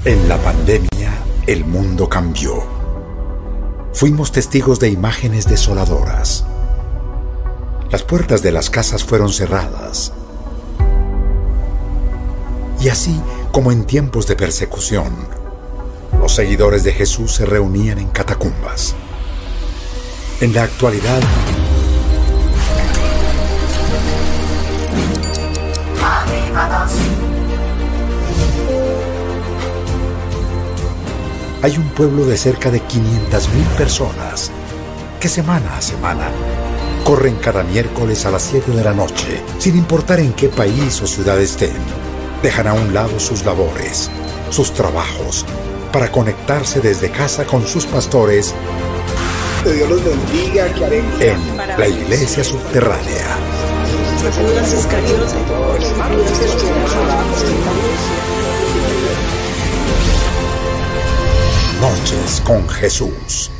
En la pandemia, el mundo cambió. Fuimos testigos de imágenes desoladoras. Las puertas de las casas fueron cerradas. Y así como en tiempos de persecución, los seguidores de Jesús se reunían en catacumbas. En la actualidad, hay un pueblo de cerca de 500,000 personas que semana a semana corren cada miércoles a las 7 de la noche, sin importar en qué país o ciudad estén. Dejan a un lado sus labores, sus trabajos, para conectarse desde casa con sus pastores. Que Dios los bendiga, que alegría. En la iglesia subterránea. Noches con Jesús.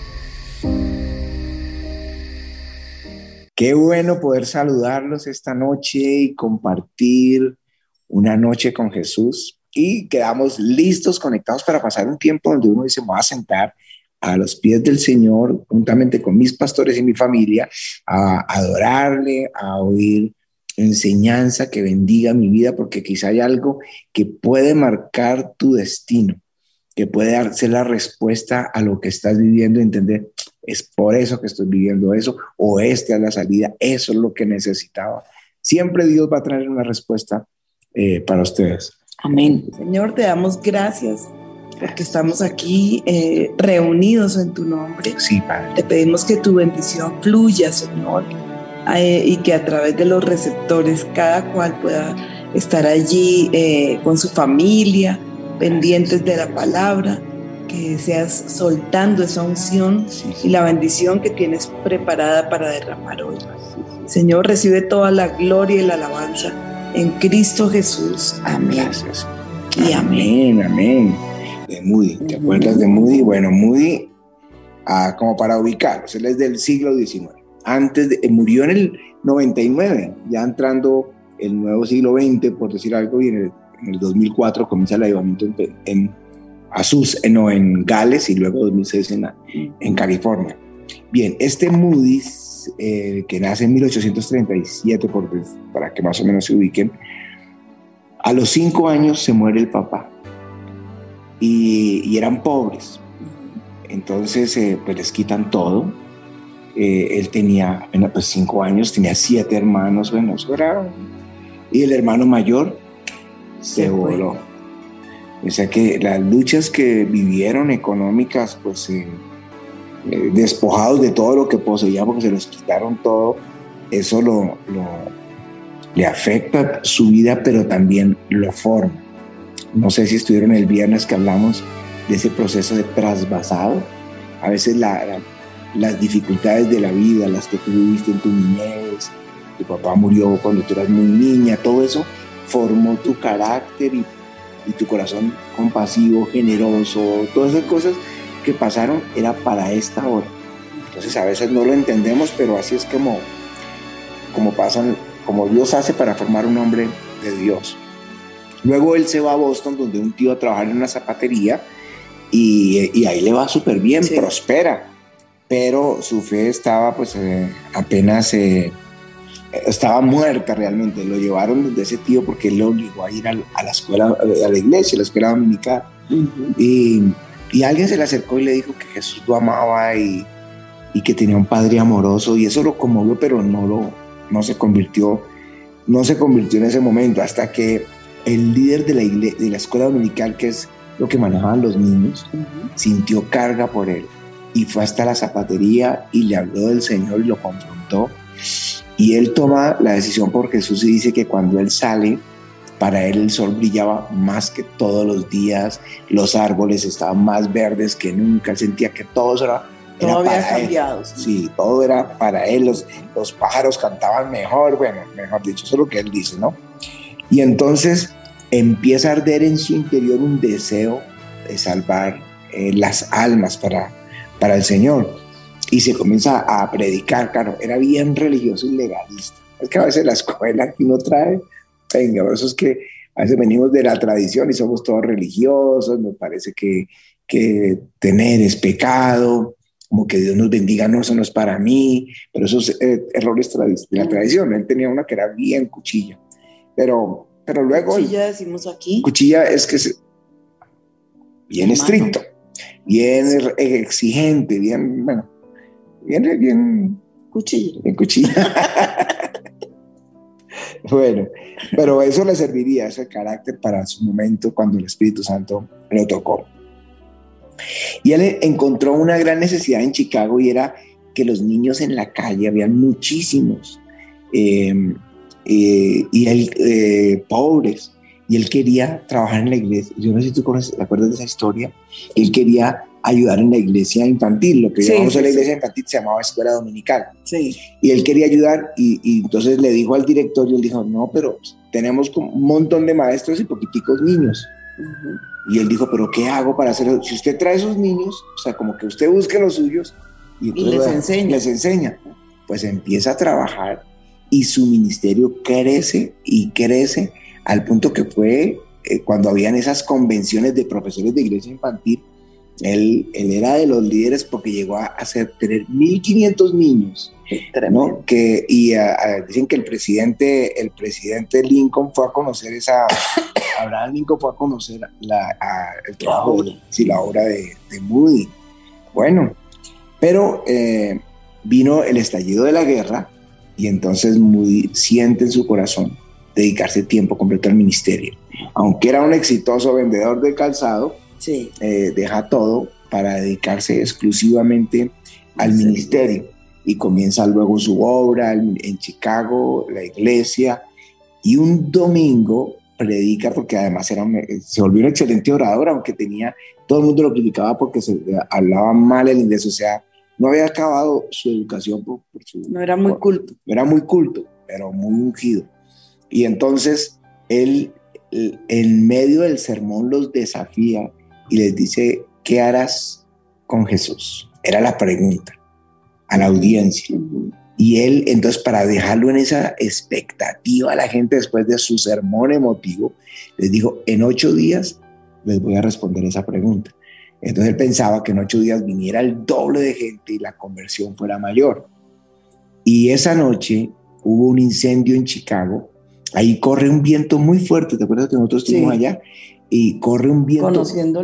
Qué bueno poder saludarlos esta noche y compartir una noche con Jesús. Y quedamos listos, conectados para pasar un tiempo donde uno dice, me voy a sentar a los pies del Señor, juntamente con mis pastores y mi familia, a adorarle, a oír enseñanza que bendiga mi vida, porque quizá hay algo que puede marcar tu destino, que puede darse la respuesta a lo que estás viviendo y entender, es por eso que estoy viviendo eso, o esta es la salida, eso es lo que necesitaba. Siempre Dios va a traer una respuesta para ustedes. Amén. Señor, te damos gracias porque estamos aquí reunidos en tu nombre. Sí, Padre. Te pedimos que tu bendición fluya, Señor, y que a través de los receptores cada cual pueda estar allí con su familia, pendientes de la palabra, que seas soltando esa unción y la bendición que tienes preparada para derramar hoy. Señor, recibe toda la gloria y la alabanza en Cristo Jesús. Amén. Gracias. Y amén. Amén. De Moody, ¿te acuerdas de Moody? Bueno, Moody, como para ubicarlos, él es del siglo XIX. Murió en el 99, ya entrando el nuevo siglo XX, por decir algo, y en el 2004 comienza el avivamiento en Gales, y luego 2006 en California. Bien, este Moody, que nace en 1837, para que más o menos se ubiquen, a los 5 años se muere el papá. Y eran pobres, entonces pues les quitan todo. Él tenía apenas 5 años, tenía 7 hermanos, bueno, eso era, y el hermano mayor se voló. O sea que las luchas que vivieron económicas, pues despojados de todo lo que poseían porque se los quitaron todo, eso le afecta su vida, pero también lo forma. No sé si estuvieron el viernes que hablamos de ese proceso de trasvasado. A veces las dificultades de la vida, las que tú viviste en tu niñez, tu papá murió cuando tú eras muy niña, todo eso formó tu carácter y tu corazón compasivo, generoso, todas esas cosas que pasaron era para esta hora. Entonces a veces no lo entendemos, pero así es como pasan, como Dios hace para formar un hombre de Dios. Luego él se va a Boston, donde un tío a trabajar en una zapatería, y ahí le va súper bien, sí. Prospera, pero su fe estaba pues apenas estaba muerta realmente. Lo llevaron desde ese tío porque él lo obligó a ir a la escuela, a la iglesia, a la escuela dominical. Uh-huh. Y alguien se le acercó y le dijo que Jesús lo amaba y que tenía un padre amoroso, y eso lo conmovió, pero no se convirtió en ese momento, hasta que el líder de la escuela dominical, que es lo que manejaban los niños, uh-huh, sintió carga por él y fue hasta la zapatería y le habló del Señor y lo confrontó, y él toma la decisión por Jesús y dice que cuando él sale, para él el sol brillaba más que todos los días, los árboles estaban más verdes que nunca, él sentía que todo había cambiado. Sí, todo era para él, los pájaros cantaban mejor, bueno, mejor dicho, eso es lo que él dice, ¿no? Y entonces empieza a arder en su interior un deseo de salvar las almas para el Señor, y se comienza a predicar. Claro, era bien religioso y legalista. Es que a veces la escuela aquí no trae, venga, por eso es que A veces venimos de la tradición y somos todos religiosos, nos parece que tener es pecado, como que Dios nos bendiga, no, eso no es para mí, pero esos errores de la tradición. Él tenía una que era bien cuchilla, pero luego... Cuchilla decimos aquí. Cuchilla es que es bien estricto, bien exigente, bien, bueno, bien cuchilla. Bien cuchilla. Bueno, pero eso le serviría, ese carácter, para su momento cuando el Espíritu Santo lo tocó. Y él encontró una gran necesidad en Chicago, y era que los niños en la calle, habían muchísimos, y él, pobres, y él quería trabajar en la iglesia. Yo no sé si tú te acuerdas de esa historia. Él quería ayudar en la iglesia infantil, lo que llamamos a la iglesia infantil se llamaba escuela dominical. Sí. Y él quería ayudar, y entonces le dijo al director, y él dijo, no, pero tenemos un montón de maestros y poquiticos niños. Uh-huh. Y él dijo, pero ¿qué hago para hacerlo? Si usted trae esos niños, o sea, como que usted busque los suyos y les enseña. Pues empieza a trabajar, y su ministerio crece y crece, al punto que fue, cuando habían esas convenciones de profesores de iglesia infantil, él era de los líderes, porque llegó a tener 1,500 niños, ¿no? Dicen que el presidente Lincoln fue a conocer Abraham Lincoln fue a conocer el trabajo, la obra de Moody. Bueno, pero vino el estallido de la guerra, y entonces Moody siente en su corazón dedicarse tiempo completo al ministerio. Aunque era un exitoso vendedor de calzado, sí, deja todo para dedicarse exclusivamente al ministerio, y comienza luego su obra en Chicago, la iglesia, y un domingo predica, porque además se volvió un excelente orador, aunque todo el mundo lo criticaba porque hablaba mal el inglés, o sea, no había acabado su educación no era muy culto. No era muy culto, pero muy ungido. Y entonces él, en medio del sermón, los desafía y les dice, ¿qué harás con Jesús? Era la pregunta a la audiencia. Uh-huh. Y él, entonces, para dejarlo en esa expectativa a la gente después de su sermón emotivo, les dijo, en 8 días les voy a responder esa pregunta. Entonces él pensaba que en 8 días viniera el doble de gente y la conversión fuera mayor. Y esa noche hubo un incendio en Chicago. Ahí corre un viento muy fuerte. ¿Te acuerdas que nosotros estuvimos allá? Y corre un viento. Conociendo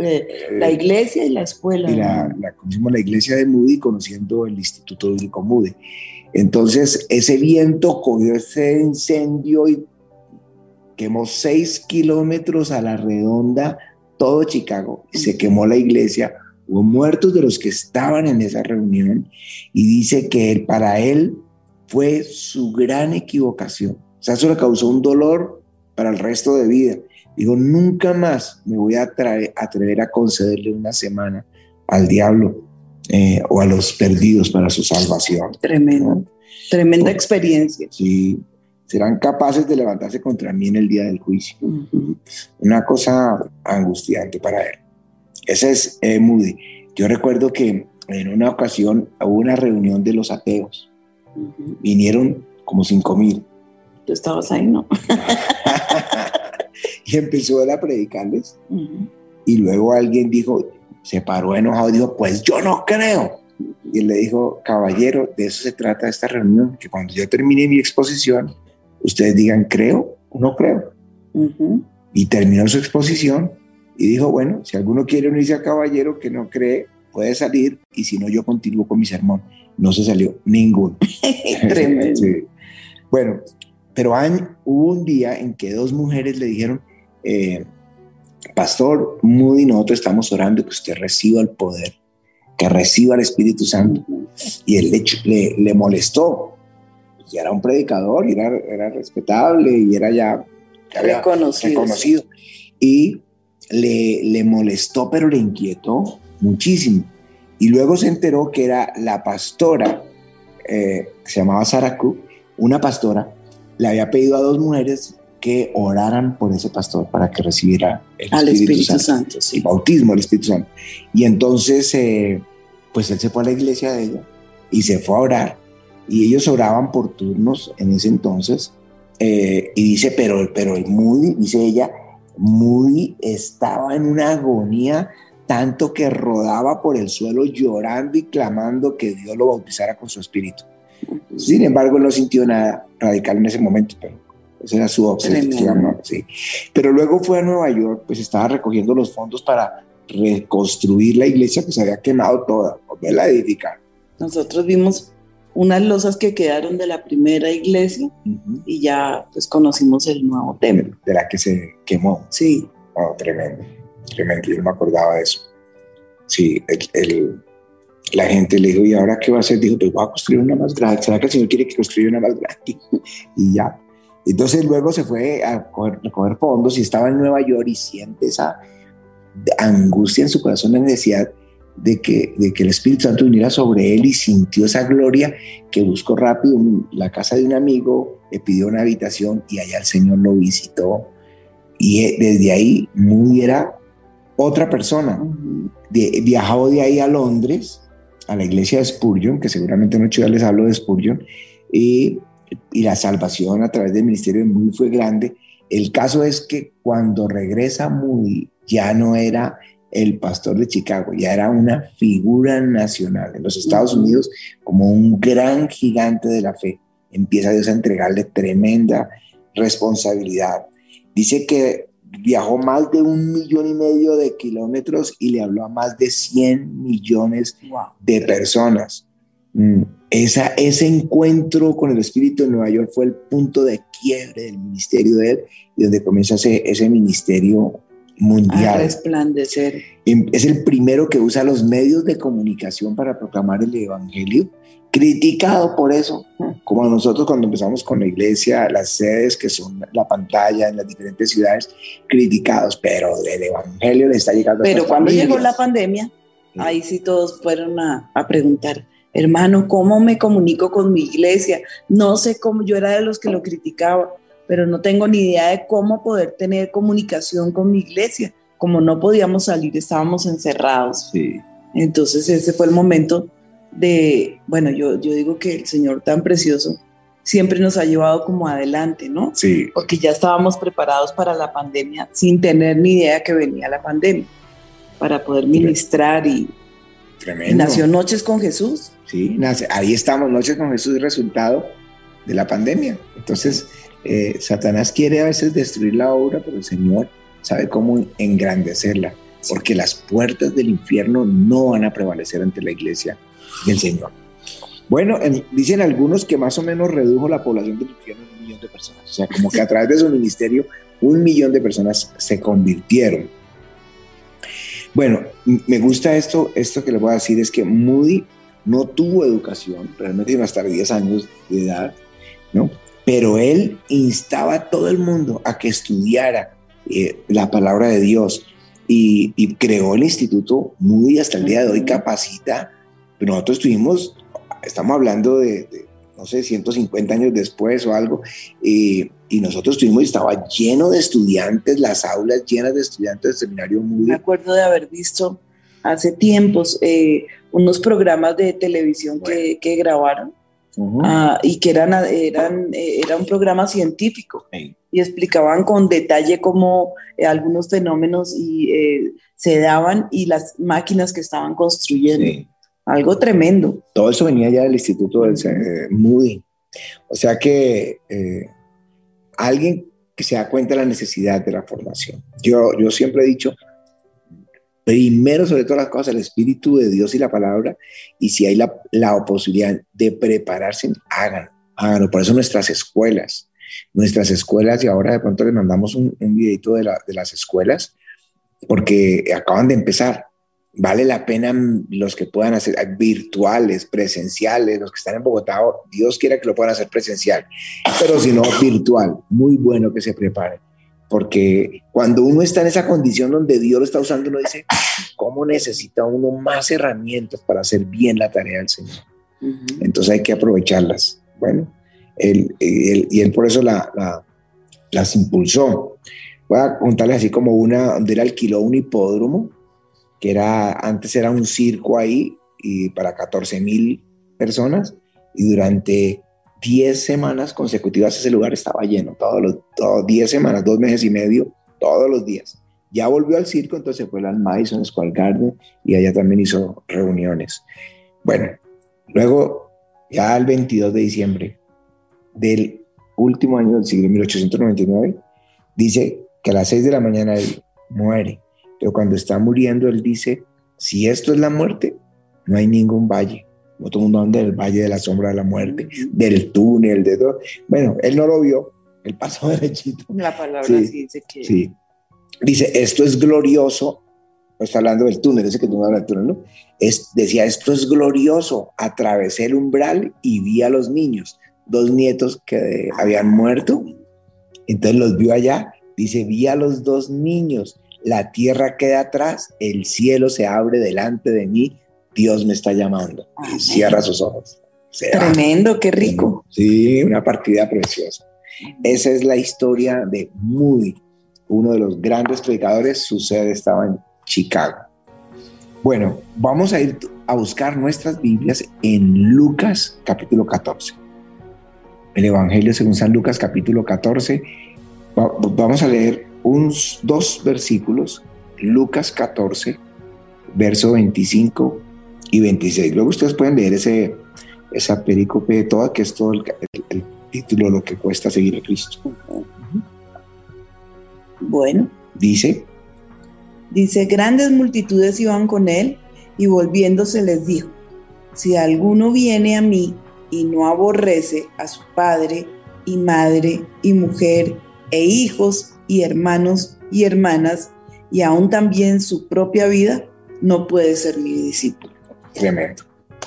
la iglesia y la escuela. Y conocimos la iglesia de Moody, conociendo el Instituto Bíblico Moody. Entonces ese viento cogió ese incendio y quemó 6 kilómetros a la redonda todo Chicago. Se quemó la iglesia. Hubo muertos de los que estaban en esa reunión, y dice que para él fue su gran equivocación. O sea, eso le causó un dolor para el resto de vida. Digo, nunca más me voy a atrever a concederle una semana al diablo o a los perdidos para su salvación. Tremendo, ¿no? Tremenda experiencia. Sí, serán capaces de levantarse contra mí en el día del juicio. Uh-huh. Una cosa angustiante para él. Ese es Moody. Yo recuerdo que en una ocasión hubo una reunión de los ateos. Uh-huh. Vinieron como 5,000. Tú estabas ahí, ¿no? Y empezó él a predicarles. Uh-huh. Y luego alguien se paró enojado y dijo, pues yo no creo. Y él le dijo, caballero, de eso se trata esta reunión, que cuando yo termine mi exposición, ustedes digan, ¿creo o no creo? Uh-huh. Y terminó su exposición y dijo, bueno, si alguno quiere unirse a caballero que no cree, puede salir, y si no, yo continúo con mi sermón. No se salió ninguno. Tremendo. Sí. Bueno, pero hubo un día en que 2 mujeres le dijeron, Pastor Moody, nosotros estamos orando que usted reciba el poder, que reciba el Espíritu Santo. Y él le molestó. Ya era un predicador, y era respetable, y era ya reconocido. Y le molestó, pero le inquietó muchísimo. Y luego se enteró que era la pastora, que se llamaba Sarah Cook, una pastora, le había pedido a 2 mujeres que oraran por ese pastor para que recibiera el Espíritu Santo, sí. El bautismo del Espíritu Santo. Y entonces, pues él se fue a la iglesia de ella y se fue a orar. Y ellos oraban por turnos en ese entonces, Y dice, pero el Moody, dice ella, Moody estaba en una agonía tanto que rodaba por el suelo llorando y clamando que Dios lo bautizara con su espíritu. Sin embargo, él no sintió nada radical en ese momento, pero esa era su obsesión, ¿no? Sí. Pero luego fue a Nueva York, pues estaba recogiendo los fondos para reconstruir la iglesia que se había quemado toda, volverla a edificar. Nosotros vimos unas losas que quedaron de la primera iglesia y ya pues conocimos el nuevo templo. De la que se quemó. Sí. Oh, tremendo, tremendo, yo no me acordaba de eso. Sí, la gente le dijo, ¿y ahora qué va a hacer? Dijo, pues voy a construir una más grande. ¿Será que el Señor quiere que construya una más grande? Y ya. Entonces luego se fue a recoger fondos y estaba en Nueva York y siente esa angustia en su corazón, la necesidad de que el Espíritu Santo viniera sobre él, y sintió esa gloria que buscó rápido la casa de un amigo, le pidió una habitación y allá el Señor lo visitó. Y desde ahí Moody era otra persona. Viajó de ahí a Londres, a la iglesia de Spurgeon, que seguramente muchos ya les hablo de Spurgeon, y la salvación a través del ministerio de Moody fue grande. El caso es que cuando regresa Moody, ya no era el pastor de Chicago, ya era una figura nacional en los Estados Unidos, como un gran gigante de la fe. Empieza Dios a entregarle tremenda responsabilidad. Dice que viajó más de 1,5 millones de kilómetros y le habló a más de 100 millones de personas. Ese encuentro con el Espíritu en Nueva York fue el punto de quiebre del ministerio de él, y donde comienza ese ministerio mundial. A resplandecer. Es el primero que usa los medios de comunicación para proclamar el evangelio, criticado por eso, como nosotros cuando empezamos con la iglesia, las sedes que son la pantalla en las diferentes ciudades, criticados, pero el evangelio le está llegando. Pero cuando llegó la pandemia, ahí sí todos fueron a preguntar, hermano, ¿cómo me comunico con mi iglesia? No sé cómo, yo era de los que lo criticaba, pero no tengo ni idea de cómo poder tener comunicación con mi iglesia. Como no podíamos salir, estábamos encerrados. Sí. Entonces ese fue el momento de, bueno, yo digo que el Señor tan precioso siempre nos ha llevado como adelante, ¿no? Sí. Porque ya estábamos preparados para la pandemia sin tener ni idea que venía la pandemia, para poder ministrar y nació Noches con Jesús. Sí, ahí estamos, Noches con Jesús, resultado de la pandemia. Entonces, Satanás quiere a veces destruir la obra, pero el Señor sabe cómo engrandecerla, porque las puertas del infierno no van a prevalecer ante la iglesia del Señor. Bueno, dicen algunos que más o menos redujo la población del infierno en 1 millón de personas. O sea, como que a través de su ministerio 1 millón de personas se convirtieron. Bueno, me gusta esto que les voy a decir, es que Moody no tuvo educación, realmente iba hasta 10 años de edad, ¿no? Pero él instaba a todo el mundo a que estudiara la palabra de Dios, y creó el Instituto Moody. Hasta el día de hoy capacita. Pero nosotros estamos hablando de no sé, 150 años después o algo, y nosotros estaba lleno de estudiantes, las aulas llenas de estudiantes del seminario Moody. Me acuerdo de haber visto hace tiempos unos programas de televisión que grabaron, y que era un programa científico, y explicaban con detalle cómo algunos fenómenos se daban, y las máquinas que estaban construyendo. Sí. Algo tremendo. Todo eso venía ya del Instituto Moody. O sea que alguien que se da cuenta de la necesidad de la formación. Yo siempre he dicho, primero, sobre todas las cosas, el Espíritu de Dios y la palabra, y si hay la posibilidad de prepararse, háganlo. Por eso nuestras escuelas, y ahora de pronto les mandamos un videito de las escuelas, porque acaban de empezar. Vale la pena los que puedan hacer virtuales, presenciales, los que están en Bogotá, Dios quiera que lo puedan hacer presencial, pero si no, virtual. Muy bueno que se preparen, porque cuando uno está en esa condición donde Dios lo está usando, uno dice, ¿cómo necesita uno más herramientas para hacer bien la tarea del Señor? Entonces hay que aprovecharlas. Bueno, él por eso las impulsó. Voy a contarles así como una, donde él alquiló un hipódromo, que antes era un circo ahí, y para 14,000 personas, y durante 10 semanas consecutivas ese lugar estaba lleno, 10 semanas, 2 meses y medio, todos los días. Ya volvió al circo, entonces fue al Madison Square Garden y allá también hizo reuniones. Bueno, luego ya el 22 de diciembre del último año del siglo 1899, dice que a las 6 de la mañana él muere, pero cuando está muriendo él dice, si esto es la muerte, no hay ningún valle. Como todo el mundo anda del valle de la sombra de la muerte, del túnel, de todo. Bueno, él no lo vio, él pasó derechito. La palabra sí, sí dice que... Sí. Dice, esto es glorioso, no está hablando del túnel, ese que tú hablas del túnel, ¿no? Decía, esto es glorioso, atravesé el umbral y vi a los niños, 2 nietos que habían muerto, entonces los vio allá, dice, vi a los 2 niños, la tierra queda atrás, el cielo se abre delante de mí, Dios me está llamando. Y cierra sus ojos. Tremendo, qué rico. Sí, una partida preciosa. Esa es la historia de uno de los grandes predicadores. Su sede estaba en Chicago. Bueno, vamos a ir a buscar nuestras Biblias en Lucas capítulo 14. El Evangelio según San Lucas capítulo 14. Vamos a leer 2 versículos. Lucas 14, verso 25 y 26. Luego ustedes pueden leer esa perícope toda, que es todo el título, lo que cuesta seguir a Cristo. Bueno. Dice, grandes multitudes iban con él y volviéndose les dijo, si alguno viene a mí y no aborrece a su padre y madre y mujer e hijos y hermanos y hermanas y aún también su propia vida, no puede ser mi discípulo. Tremendo.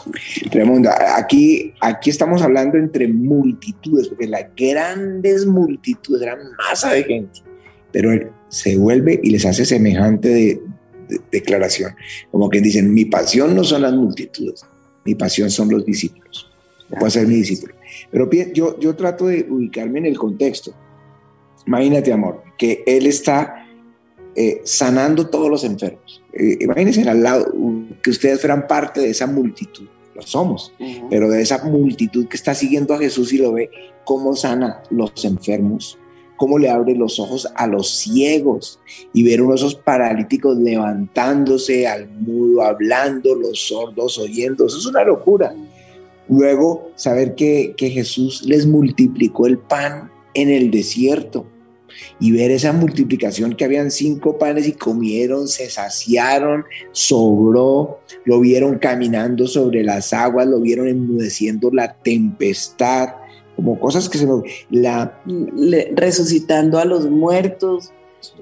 Aquí estamos hablando entre multitudes, porque las grandes multitudes, gran masa de gente, pero él se vuelve y les hace semejante declaración, como que dicen, mi pasión no son las multitudes, mi pasión son los discípulos, no puedo ser mi discípulo. Pero yo trato de ubicarme en el contexto. Imagínate, amor, que él está sanando todos los enfermos. Imagínense al lado que ustedes fueran parte de esa multitud, lo somos, pero de esa multitud que está siguiendo a Jesús y lo ve cómo sana los enfermos, cómo le abre los ojos a los ciegos y ver uno de esos paralíticos levantándose, al mudo hablando, los sordos oyendo. Eso es una locura. Luego saber que Jesús les multiplicó el pan en el desierto y ver esa multiplicación, que habían 5 panes y comieron, se saciaron, sobró, lo vieron caminando sobre las aguas, lo vieron enmudeciendo la tempestad, como cosas que resucitando a los muertos.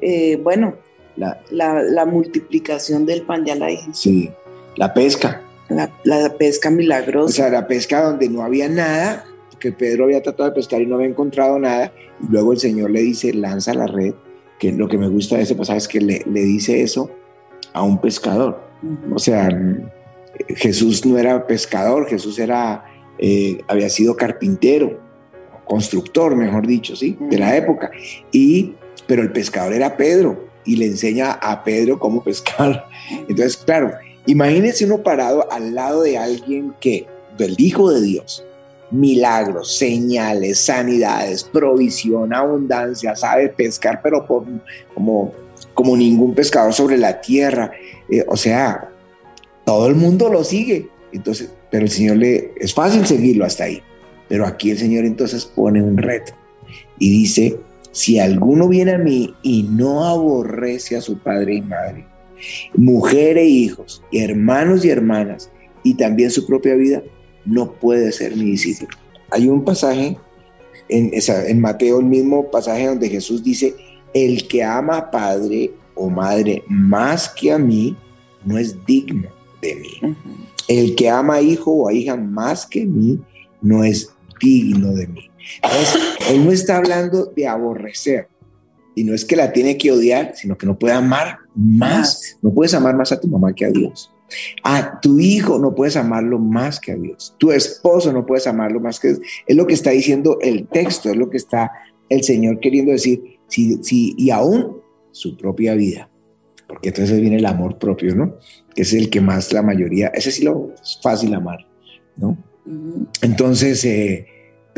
La multiplicación del pan, ya la dije. Sí, la pesca. La pesca milagrosa. O sea, la pesca donde no había nada, que Pedro había tratado de pescar y no había encontrado nada, y luego el Señor le dice, lanza la red, que lo que me gusta de ese pasaje es que le dice eso a un pescador. O sea, Jesús no era pescador, Jesús había sido carpintero, constructor, mejor dicho, ¿sí? De la época, pero el pescador era Pedro, y le enseña a Pedro cómo pescar. Entonces, claro, imagínense uno parado al lado de alguien del Hijo de Dios, milagros, señales, sanidades, provisión, abundancia, sabe pescar, pero como ningún pescador sobre la tierra. O sea, todo el mundo lo sigue. Entonces, pero el Señor es fácil seguirlo hasta ahí. Pero aquí el Señor entonces pone un reto y dice, si alguno viene a mí y no aborrece a su padre y madre, mujer e hijos, y hermanos y hermanas, y también su propia vida, no puede ser mi discípulo. Hay un pasaje en Mateo, el mismo pasaje donde Jesús dice, el que ama a padre o madre más que a mí, no es digno de mí. El que ama a hijo o a hija más que mí, no es digno de mí. Entonces, él no está hablando de aborrecer, y no es que la tiene que odiar, sino que no puede amar más. No puedes amar más a tu mamá que a Dios. A tu hijo no puedes amarlo más que a Dios. Tu esposo no puedes amarlo más que a Dios. Es lo que está diciendo el texto, es lo que está el Señor queriendo decir. Y aún su propia vida, porque entonces viene el amor propio, ¿no? Que es el que más la mayoría, ese sí lo es fácil amar, ¿no? Entonces,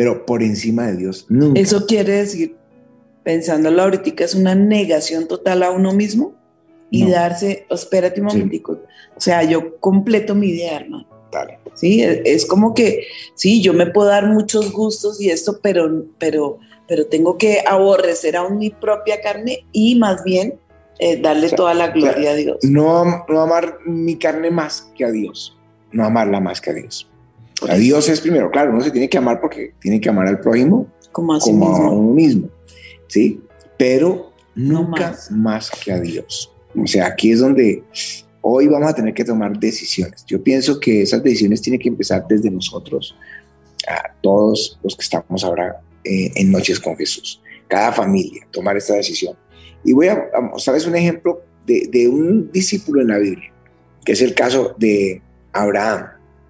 pero por encima de Dios, nunca. Eso quiere decir, pensándolo ahorita, es una negación total a uno mismo y darse, espérate un momentico, o sea, yo completo mi idea, hermano. Dale. Sí, es como que, sí, yo me puedo dar muchos gustos y esto, pero tengo que aborrecer aún mi propia carne y más bien darle toda la gloria a Dios. No amar mi carne más que a Dios, no amarla más que a Dios. A Dios es primero, claro, uno se tiene que amar porque tiene que amar al prójimo como a uno mismo, ¿sí? Pero nunca más que a Dios. O sea, aquí es donde hoy vamos a tener que tomar decisiones. Yo pienso que esas decisiones tienen que empezar desde nosotros, a todos los que estamos ahora en Noches con Jesús. Cada familia, tomar esta decisión. Y voy a mostrarles un ejemplo de un discípulo en la Biblia, que es el caso de Abraham.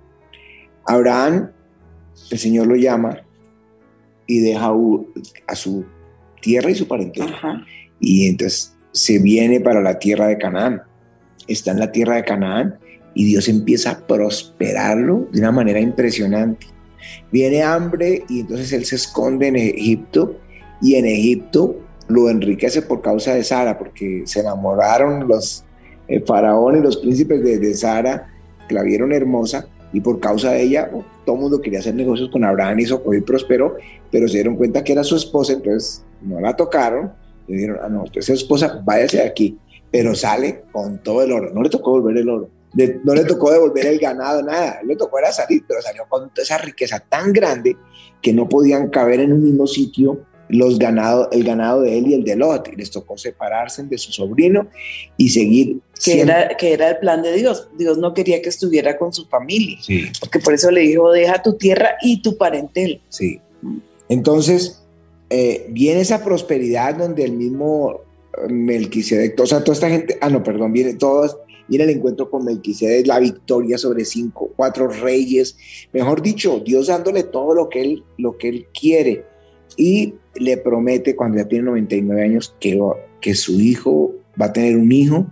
Abraham, el Señor lo llama y deja a su tierra y su parentela. Ajá. Y entonces se viene para la tierra de Canaán. Está en la tierra de Canaán y Dios empieza a prosperarlo de una manera impresionante. Viene hambre y entonces él se esconde en Egipto y en Egipto lo enriquece por causa de Sara, porque se enamoraron los faraón y los príncipes de Sara, que la vieron hermosa, y por causa de ella todo el mundo quería hacer negocios con Abraham y hoy prosperó, pero se dieron cuenta que era su esposa, entonces no la tocaron, le dijeron, no, entonces su esposa, váyase de aquí, pero sale con todo el oro. No le tocó devolver el oro, no le tocó devolver el ganado, nada, le tocó era salir, pero salió con toda esa riqueza tan grande que no podían caber en un mismo sitio el ganado de él y el de Lot, y les tocó separarse de su sobrino y seguir que era el plan de Dios. Dios no quería que estuviera con su familia, sí, porque por eso le dijo, deja tu tierra y tu parentela. Sí. Entonces viene esa prosperidad donde el mismo Melquisedec, o sea, toda esta gente, viene el encuentro con Melquisedec, la victoria sobre 4 reyes, mejor dicho, Dios dándole todo lo que él quiere, y le promete cuando ya tiene 99 años que su hijo va a tener un hijo,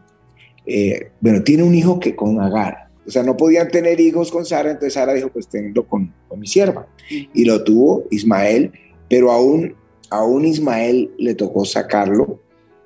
tiene un hijo que con Agar, o sea, no podían tener hijos con Sara, entonces Sara dijo, pues tenlo con mi sierva, y lo tuvo Ismael, pero aún Ismael le tocó sacarlo,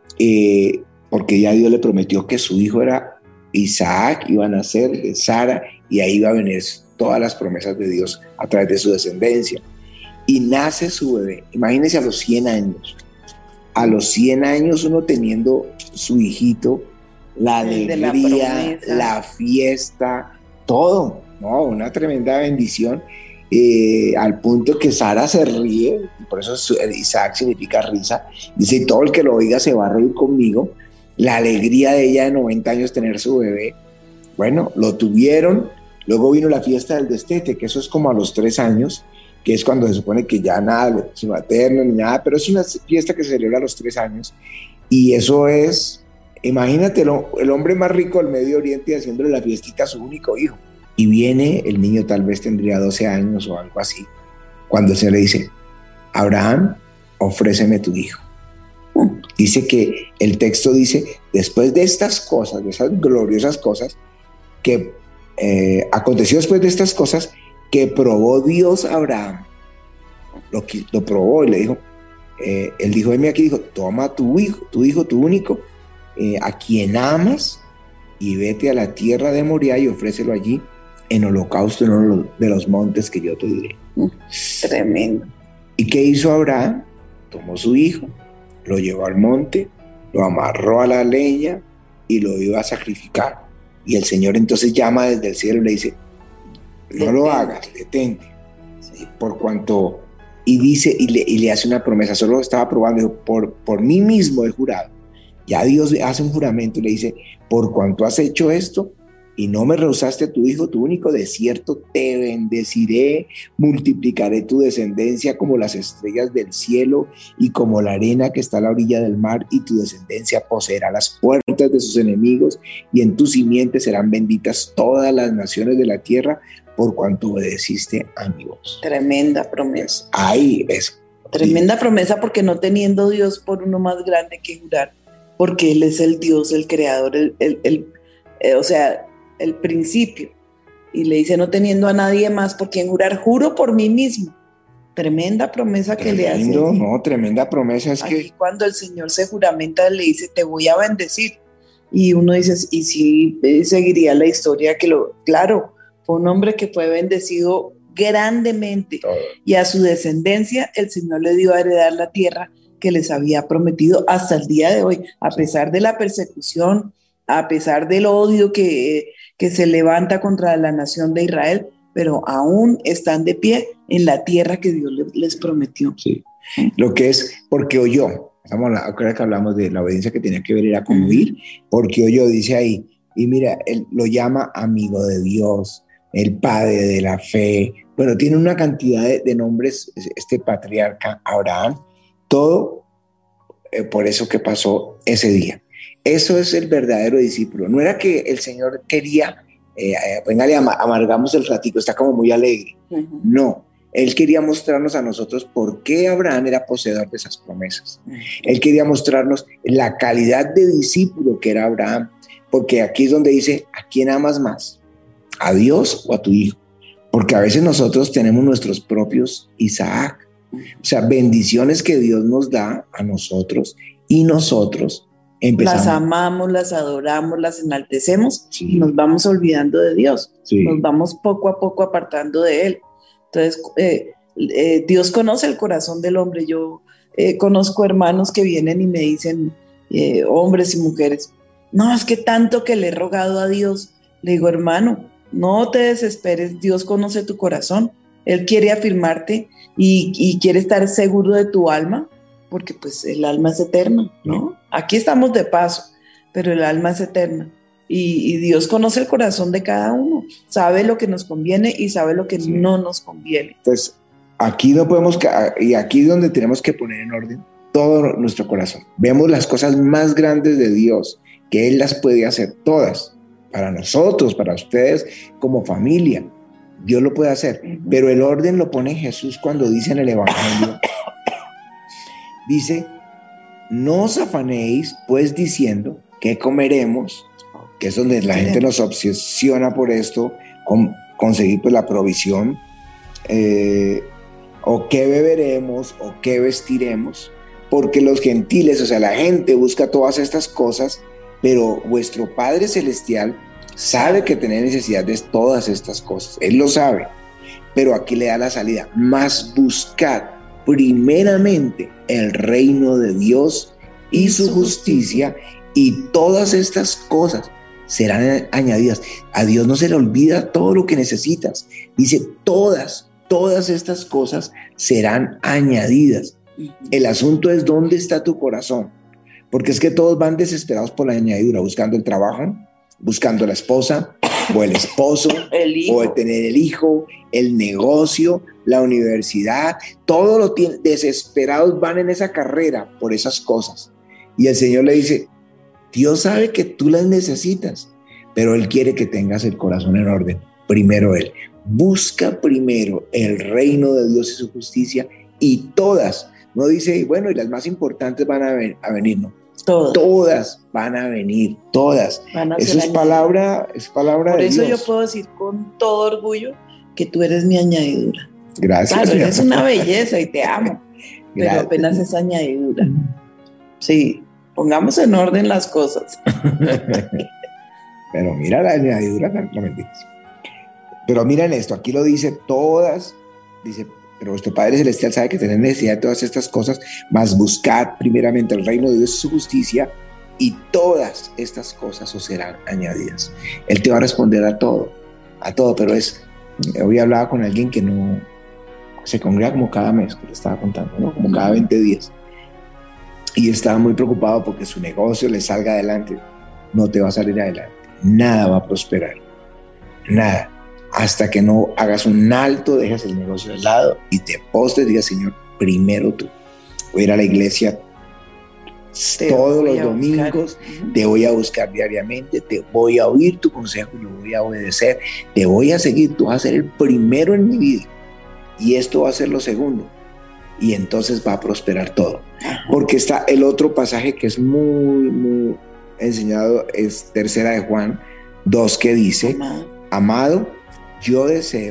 porque ya Dios le prometió que su hijo era Isaac, iba a nacer de Sara, y ahí iba a venir todas las promesas de Dios a través de su descendencia. Y nace su bebé. Imagínense a los 100 años. A los 100 años uno teniendo su hijito, la alegría, la fiesta, todo, ¿no? Una tremenda bendición, al punto que Sara se ríe, por eso Isaac significa risa, dice, todo el que lo oiga se va a reír conmigo. La alegría de ella de 90 años tener su bebé. Bueno, lo tuvieron, luego vino la fiesta del destete, que eso es como a los 3 años, que es cuando se supone que ya nada, su materno ni nada, pero es una fiesta que se celebra a los 3 años, y eso es, imagínate, el hombre más rico del Medio Oriente haciéndole la fiestita a su único hijo, y viene el niño, tal vez tendría 12 años o algo así, cuando se le dice, Abraham, ofréceme tu hijo. Dice que el texto dice, después de estas cosas, de esas gloriosas cosas, que aconteció después de estas cosas, que probó Dios a Abraham, lo probó y le dijo, él dijo, aquí dijo, toma tu hijo, tu único, a quien amas, y vete a la tierra de Moriah y ofrécelo allí en holocausto en uno de los montes que yo te diré. Tremendo. ¿Y qué hizo Abraham? Tomó su hijo, lo llevó al monte, lo amarró a la leña y lo iba a sacrificar. Y el Señor entonces llama desde el cielo y le dice, no lo hagas, detente, sí, por cuanto, y dice, y le hace una promesa, solo estaba probando, dijo, por mí mismo he jurado. Ya Dios hace un juramento y le dice, por cuanto has hecho esto y no me rehusaste a tu hijo, tu único, de cierto te bendeciré, multiplicaré tu descendencia como las estrellas del cielo y como la arena que está a la orilla del mar, y tu descendencia poseerá las puertas de sus enemigos, y en tu simiente serán benditas todas las naciones de la tierra, por cuanto obedeciste a mi voz. Tremenda promesa. Ahí es. Tremenda promesa, porque no teniendo Dios por uno más grande que jurar, porque Él es el Dios, el creador, o sea, el principio. Y le dice, no teniendo a nadie más por quien jurar, juro por mí mismo. Tremenda promesa que le hace. No, tremenda promesa. Es aquí que cuando el Señor se juramenta, le dice, te voy a bendecir. Y uno dice, y si seguiría la historia claro, fue un hombre que fue bendecido grandemente. todo. Y a su descendencia el Señor le dio a heredar la tierra que les había prometido hasta el día de hoy, a pesar de la persecución, a pesar del odio que se levanta contra la nación de Israel, pero aún están de pie en la tierra que Dios les prometió. Sí. Lo que es porque oyó. Ahora que hablamos de la obediencia que tenía que ver era con oír, porque oyó, dice ahí, y mira, él lo llama amigo de Dios, el padre de la fe. Bueno, tiene una cantidad de nombres, este patriarca Abraham, todo por eso que pasó ese día. Eso es el verdadero discípulo. No era que el Señor quería, venga, le amargamos el ratico, está como muy alegre. No. Él quería mostrarnos a nosotros por qué Abraham era poseedor de esas promesas. Él quería mostrarnos la calidad de discípulo que era Abraham, porque aquí es donde dice, ¿a quién amas más? ¿A Dios o a tu hijo? Porque a veces nosotros tenemos nuestros propios Isaac, o sea, bendiciones que Dios nos da a nosotros y nosotros empezamos. Las amamos, las adoramos, las enaltecemos, Sí. y nos vamos olvidando de Dios, Sí. nos vamos poco a poco apartando de Él. Entonces, Dios conoce el corazón del hombre. Yo conozco hermanos que vienen y me dicen, hombres y mujeres, no, es que tanto que le he rogado a Dios. Le digo, hermano, no te desesperes, Dios conoce tu corazón. Él quiere afirmarte y quiere estar seguro de tu alma, porque pues el alma es eterna, ¿no? Aquí estamos de paso, pero el alma es eterna. Y Dios conoce el corazón de cada uno, sabe lo que nos conviene y sabe lo que no nos conviene. Pues aquí no podemos, y aquí es donde tenemos que poner en orden todo nuestro corazón. Vemos las cosas más grandes de Dios, que Él las puede hacer todas, para nosotros, para ustedes, como familia. Dios lo puede hacer, pero el orden lo pone Jesús cuando dice en el Evangelio, dice, no os afanéis pues diciendo qué comeremos, que es donde la gente nos obsesiona por esto, con conseguir pues la provisión, o qué beberemos, o qué vestiremos, porque los gentiles, o sea, la gente busca todas estas cosas, pero vuestro Padre Celestial sabe que tenéis necesidad de todas estas cosas, Él lo sabe, pero aquí le da la salida, más buscad primeramente el reino de Dios y su justicia, y todas estas cosas serán añadidas. A Dios no se le olvida todo lo que necesitas. Dice, todas estas cosas serán añadidas. El asunto es dónde está tu corazón, porque es que todos van desesperados por la añadidura, buscando el trabajo, buscando la esposa o el esposo, o el tener el hijo, el negocio, la universidad, todo lo tienen, desesperados van en esa carrera por esas cosas. Y el Señor le dice, Dios sabe que tú las necesitas, pero Él quiere que tengas el corazón en orden. Primero Él. Busca primero el reino de Dios y su justicia, y todas, no dice, bueno, y las más importantes van a venir, no. Todas van a venir, todas. Eso es palabra de Dios. Por eso yo puedo decir con todo orgullo que tú eres mi añadidura. Gracias. Claro, eres una belleza y te amo, pero apenas es añadidura. Sí, pongamos en orden las cosas. Pero mira la añadidura, no mentiras. Pero miren esto, aquí lo dice todas, dice, pero vuestro Padre Celestial sabe que tenéis necesidad de todas estas cosas, mas buscad primeramente el reino de Dios y su justicia, y todas estas cosas os serán añadidas. Él te va a responder a todo, pero hoy hablaba con alguien que no se congrega como cada mes, que le estaba contando, ¿no? Como cada 20 días, y estaba muy preocupado porque su negocio le salga adelante. No te va a salir adelante, nada va a prosperar, nada, hasta que no hagas un alto, dejes el negocio de lado y te postres y digas, Señor, primero tú. Voy a ir a la iglesia todos los domingos, te voy a buscar diariamente, te voy a oír tu consejo y lo voy a obedecer, te voy a seguir, tú vas a ser el primero en mi vida y esto va a ser lo segundo, y entonces va a prosperar todo. Porque está el otro pasaje que es muy enseñado, es 3 de Juan 2, que dice, amado, yo deseo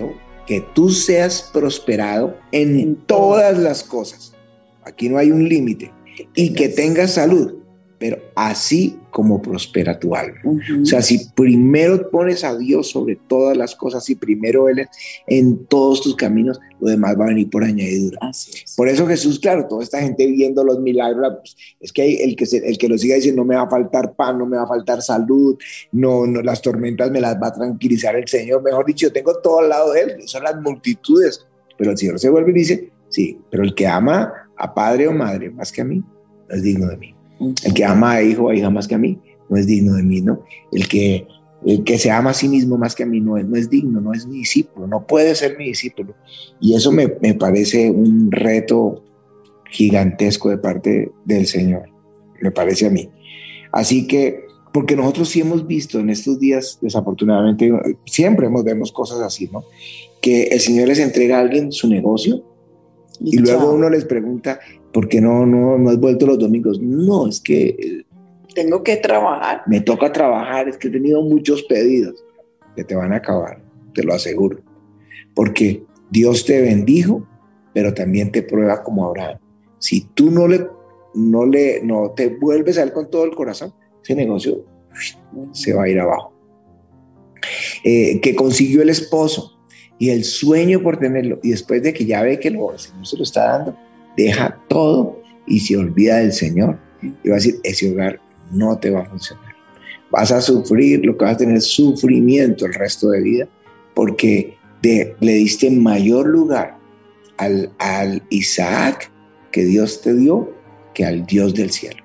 que tú seas prosperado en todas las cosas. Aquí no hay un límite. Y que tengas salud, pero así como prospera tu alma. O sea, si primero pones a Dios sobre todas las cosas y primero Él en todos tus caminos, lo demás va a venir por añadidura. Así es. Por eso Jesús, claro, toda esta gente viendo los milagros, pues, es que hay el que lo siga diciendo, no me va a faltar pan, no me va a faltar salud, no, las tormentas me las va a tranquilizar el Señor. Mejor dicho, yo tengo todo al lado de Él, son las multitudes. Pero el Señor se vuelve y dice, sí, pero el que ama a padre o madre más que a mí, no es digno de mí. El que ama a hijo o a hija más que a mí, no es digno de mí, ¿no? El que se ama a sí mismo más que a mí, no es digno, no es mi discípulo, no puede ser mi discípulo. Y eso me parece un reto gigantesco de parte del Señor, me parece a mí. Así que, porque nosotros sí hemos visto en estos días, desafortunadamente, siempre vemos cosas así, ¿no? Que el Señor les entrega a alguien su negocio y luego uno les pregunta, ¿por qué no has vuelto los domingos? No, es que tengo que trabajar. Me toca trabajar, es que he tenido muchos pedidos que te van a acabar, te lo aseguro. Porque Dios te bendijo, pero también te prueba como Abraham. Si tú no te vuelves a él con todo el corazón, ese negocio se va a ir abajo. Que consiguió el esposo y el sueño por tenerlo, y después de que ya ve que el Señor se lo está dando, deja todo y se olvida del Señor y va a decir, ese hogar no te va a funcionar, vas a sufrir, lo que vas a tener es sufrimiento el resto de vida, porque le diste mayor lugar al Isaac que Dios te dio que al Dios del cielo.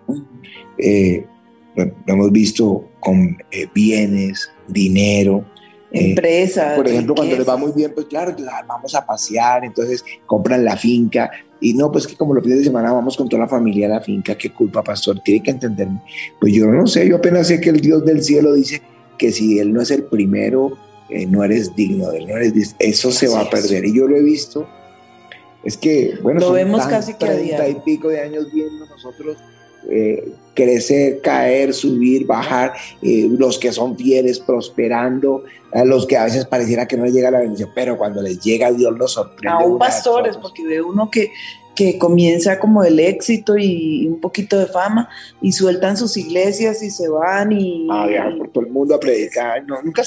Lo hemos visto con bienes, dinero, empresas, por ejemplo, riquezas. cuando les va muy bien, pues claro, vamos a pasear, entonces compran la finca, y no, pues que como los fines de semana vamos con toda la familia a la finca, qué culpa, pastor, tiene que entenderme. Pues yo no sé, yo apenas sé que el Dios del cielo dice que si Él no es el primero, no eres digno de Él, eso se va a perder, y yo lo he visto, es que, bueno, lo vemos casi que a 30 y pico de años viendo nosotros crecer, caer, subir, bajar, los que son fieles prosperando, los que a veces pareciera que no les llega la bendición, pero cuando les llega Dios los sorprende. Aún pastores, porque ve uno que comienza como el éxito y un poquito de fama y sueltan sus iglesias y se van a viajar por todo el mundo a predicar,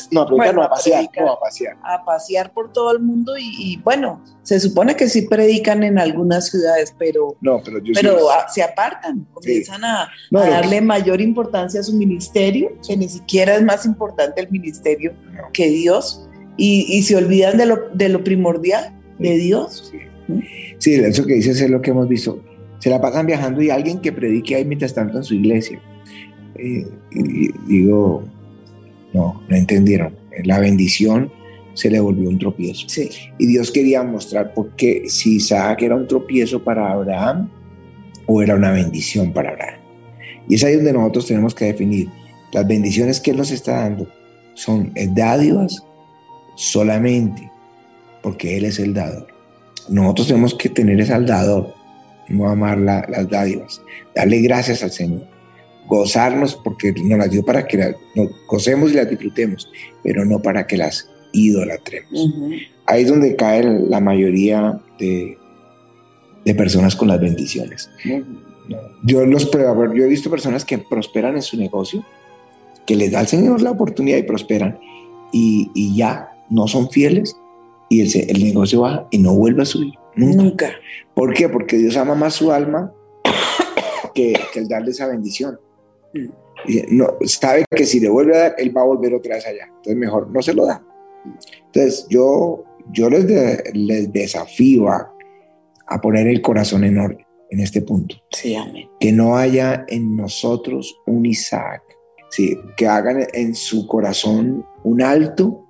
a pasear por todo el mundo y bueno, se supone que sí predican en algunas ciudades, pero se apartan, comienzan a darle mayor importancia a su ministerio, que ni siquiera es más importante el ministerio que Dios, y se olvidan de lo primordial, de Dios. Sí, eso que dices es lo que hemos visto. Se la pasan viajando y alguien que predique ahí mientras tanto en su iglesia. Y digo, no entendieron. La bendición se le volvió un tropiezo. Sí. Y Dios quería mostrar por qué, si Isaac era un tropiezo para Abraham o era una bendición para Abraham. Y es ahí donde nosotros tenemos que definir. Las bendiciones que Él nos está dando son dádivas solamente porque Él es el dador. Nosotros tenemos que tener ese al dador, no amar las dádivas, darle gracias al Señor, gozarnos porque nos las dio para que nos gocemos y las disfrutemos, pero no para que las idolatremos. Uh-huh. Ahí es donde cae la mayoría de personas con las bendiciones. Uh-huh. Yo he visto personas que prosperan en su negocio, que les da el Señor la oportunidad y prosperan, y ya no son fieles, y el negocio baja y no vuelve a subir. Nunca. ¿Por qué? Porque Dios ama más su alma que el darle esa bendición. No, sabe que si le vuelve a dar, Él va a volver otra vez allá. Entonces mejor no se lo da. Entonces yo les desafío a poner el corazón en orden en este punto. Sí, amén. Que no haya en nosotros un Isaac. Sí, que hagan en su corazón un alto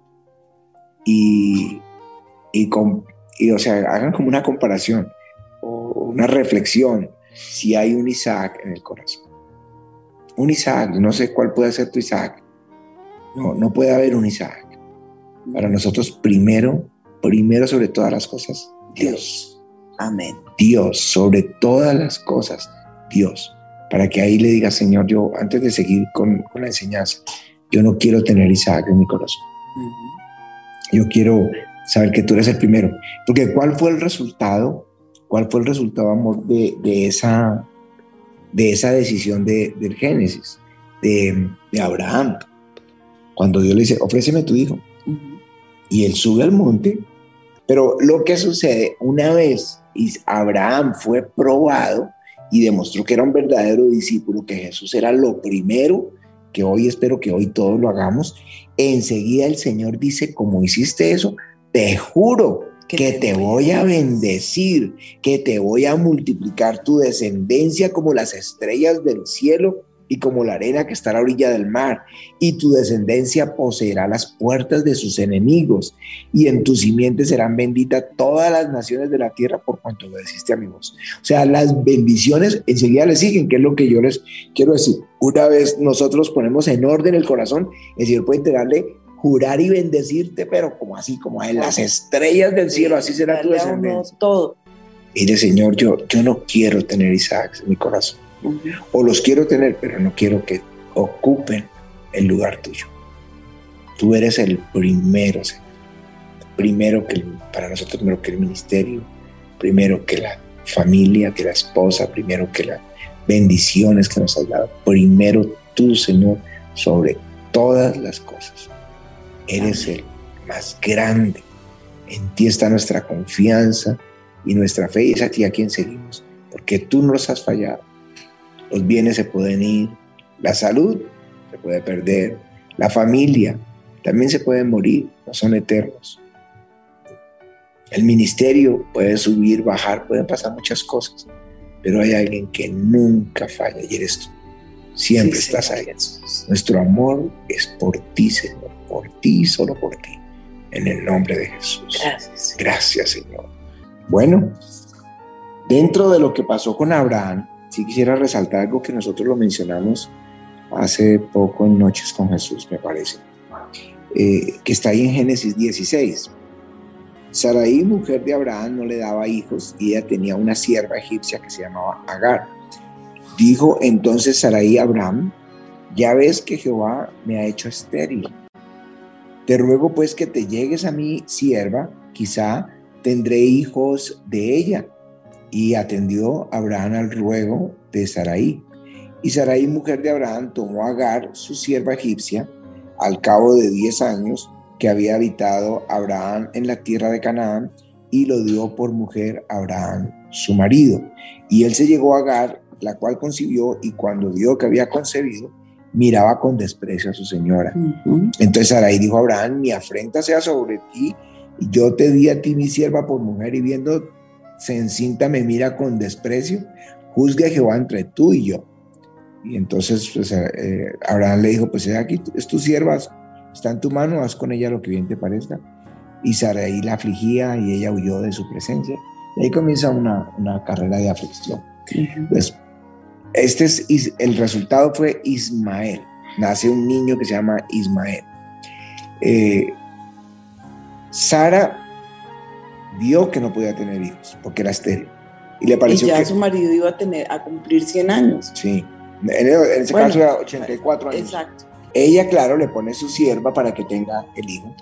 o sea, hagan como una comparación o una reflexión si hay un Isaac en el corazón. Un Isaac, no sé cuál puede ser tu Isaac. No puede haber un Isaac. Para nosotros primero sobre todas las cosas, Dios. Amén. Dios, sobre todas las cosas, Dios. Para que ahí le diga, Señor, yo antes de seguir con la enseñanza, yo no quiero tener Isaac en mi corazón. Uh-huh. Yo quiero saber que tú eres el primero. Porque ¿cuál fue el resultado? ¿Cuál fue el resultado, amor, de esa decisión del Génesis, de Abraham? Cuando Dios le dice, ofréceme tu hijo. Y él sube al monte. Pero lo que sucede, una vez Abraham fue probado y demostró que era un verdadero discípulo, que Jesús era lo primero, que hoy espero que hoy todos lo hagamos, enseguida el Señor dice, como hiciste eso, te juro que te voy a bendecir, que te voy a multiplicar tu descendencia como las estrellas del cielo y como la arena que está a la orilla del mar, y tu descendencia poseerá las puertas de sus enemigos, y en tu simiente serán benditas todas las naciones de la tierra por cuanto obedeciste a mi voz. O sea, las bendiciones enseguida le siguen, que es lo que yo les quiero decir. Una vez nosotros ponemos en orden el corazón, el Señor puede entregarle, jurar y bendecirte, pero como así, como en las estrellas del cielo, así será tu descendencia. Todo. Mire, Señor, yo no quiero tener Isaac en mi corazón. O los quiero tener, pero no quiero que ocupen el lugar tuyo. Tú eres el primero, Señor. Primero que para nosotros, primero que el ministerio, primero que la familia, que la esposa, primero que las bendiciones que nos has dado. Primero tú, Señor, sobre todas las cosas. Eres el más grande. En ti está nuestra confianza y nuestra fe, y es a ti a quien seguimos, porque tú no nos has fallado. Los bienes se pueden ir, la salud se puede perder, la familia también se puede morir, no son eternos. El ministerio puede subir, bajar, pueden pasar muchas cosas, pero hay alguien que nunca falla y eres tú. Siempre estás ahí. Nuestro amor es por ti, Señor, por ti y solo por ti. En el nombre de Jesús. Gracias. Gracias, Señor. Bueno, dentro de lo que pasó con Abraham, sí quisiera resaltar algo que nosotros lo mencionamos hace poco en Noches con Jesús, me parece, que está ahí en Génesis 16. Sarai, mujer de Abraham, no le daba hijos y ella tenía una sierva egipcia que se llamaba Agar. Dijo entonces Sarai a Abraham, ya ves que Jehová me ha hecho estéril. Te ruego pues que te llegues a mi sierva, quizá tendré hijos de ella. Y atendió Abraham al ruego de Sarai. Y Sarai, mujer de Abraham, tomó a Agar, su sierva egipcia, al cabo de 10 años que había habitado Abraham en la tierra de Canaán, y lo dio por mujer a Abraham, su marido. Y él se llegó a Agar, la cual concibió, y cuando vio que había concebido, miraba con desprecio a su señora. Entonces Sarai dijo a Abraham, mi afrenta sea sobre ti, y yo te di a ti mi sierva por mujer, y viendo se encinta me mira con desprecio, juzgue Jehová entre tú y yo. Y entonces pues, Abraham le dijo, pues aquí es tu sierva, está en tu mano, haz con ella lo que bien te parezca. Y Sarai la afligía y ella huyó de su presencia. Y ahí comienza una carrera de aflicción. Pues, el resultado fue Ismael. Nace un niño que se llama Ismael. Sara vio que no podía tener hijos porque era estéril. Y le pareció y ya que su marido iba a cumplir 100 años. Sí, en ese caso era 84 años. Exacto. Ella, claro, le pone su sierva para que tenga el hijo.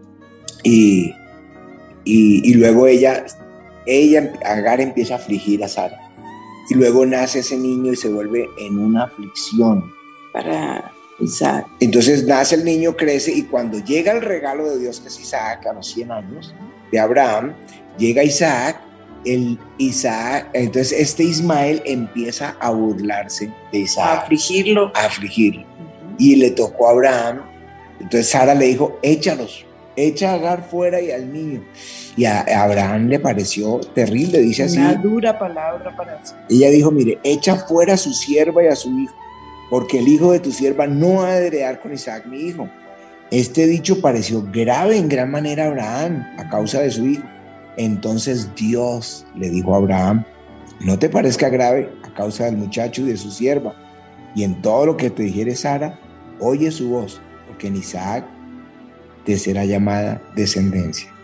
Y luego ella, Agar, empieza a afligir a Sara. Y luego nace ese niño y se vuelve en una aflicción para Isaac. Entonces nace el niño, crece, y cuando llega el regalo de Dios, que es Isaac, a los 100 años de Abraham, llega Isaac, entonces este Ismael empieza a burlarse de Isaac. A afligirlo. Y le tocó a Abraham. Entonces Sara le dijo, echa a Agar fuera y al niño. Y a Abraham le pareció terrible, dice así. Una dura palabra para eso. Ella dijo, mire, echa fuera a su sierva y a su hijo, porque el hijo de tu sierva no ha de heredar con Isaac mi hijo. Este dicho pareció grave en gran manera a Abraham a causa de su hijo. Entonces Dios le dijo a Abraham, no te parezca grave a causa del muchacho y de su sierva, y en todo lo que te dijere Sara, oye su voz, porque en Isaac te será llamada descendencia.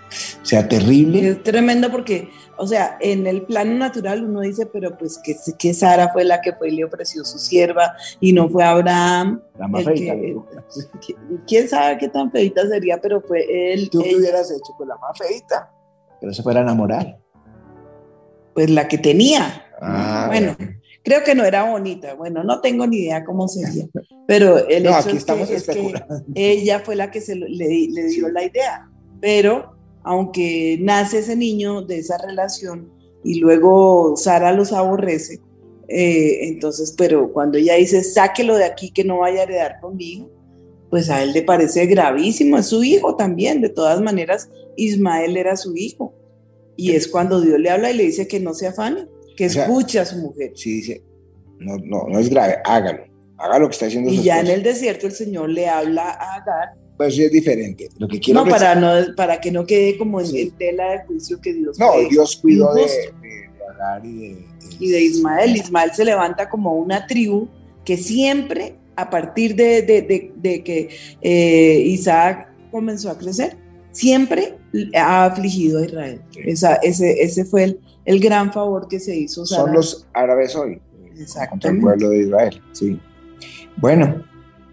O sea, terrible. Es tremendo porque, o sea, en el plano natural uno dice, pero pues que Sara fue la que fue y le ofreció su sierva y no fue Abraham. La más feita. ¿Quién sabe qué tan feita sería? Pero fue él. ¿Tú qué hubieras hecho con la más feita? Pero se fuera a enamorar. Pues la que tenía. Bueno, bueno, creo que no era bonita. Bueno, no tengo ni idea cómo sería. Pero el hecho aquí estamos es que ella fue la que le dio la idea. Pero aunque nace ese niño de esa relación y luego Sara los aborrece, entonces, pero cuando ella dice, sáquelo de aquí que no vaya a heredar conmigo, pues a él le parece gravísimo, es su hijo también, de todas maneras, Ismael era su hijo, y es cuando Dios le habla y le dice que no se afane, que escuche a su mujer. Sí, dice, no es grave, hágalo, haga lo que está haciendo su esposa. Y ya en el desierto el Señor le habla a Agar. Pues sí es diferente. Lo que quiero para que no quede como en tela de juicio que Dios Dios cuidó de Agar y de Ismael. Ismael se levanta como una tribu que siempre, a partir de que Isaac comenzó a crecer, siempre ha afligido a Israel. Ese fue el gran favor que se hizo. Sara. Son los árabes hoy. Exactamente. Contra el pueblo de Israel. Sí. Bueno,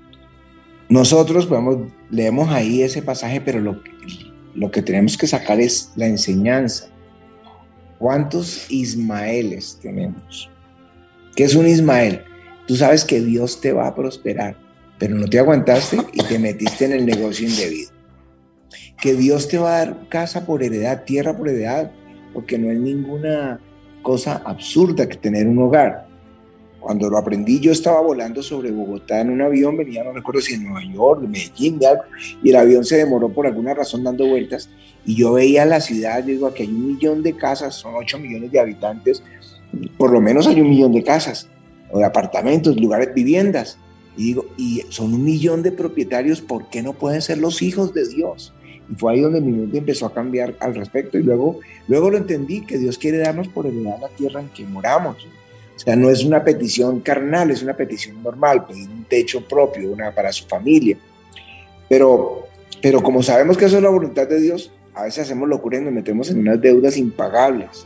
nosotros leemos ahí ese pasaje, pero lo que tenemos que sacar es la enseñanza. ¿Cuántos Ismaeles tenemos? ¿Qué es un Ismael? Tú sabes que Dios te va a prosperar, pero no te aguantaste y te metiste en el negocio indebido. Que Dios te va a dar casa por heredad, tierra por heredad, porque no es ninguna cosa absurda que tener un hogar. Cuando lo aprendí, yo estaba volando sobre Bogotá en un avión, venía, no recuerdo si en Nueva York, de Medellín, de algo, y el avión se demoró por alguna razón dando vueltas, y yo veía la ciudad, yo digo, aquí hay 1 millón de casas, son 8 millones de habitantes, por lo menos hay 1 millón de casas, o de apartamentos, lugares, viviendas, y digo, y son 1 millón de propietarios, ¿por qué no pueden ser los hijos de Dios? Y fue ahí donde mi mente empezó a cambiar al respecto, y luego lo entendí, que Dios quiere darnos por heredad la tierra en que moramos. O sea, no es una petición carnal, es una petición normal, pedir un techo propio para su familia. Pero como sabemos que eso es la voluntad de Dios, a veces hacemos locura y nos metemos en unas deudas impagables.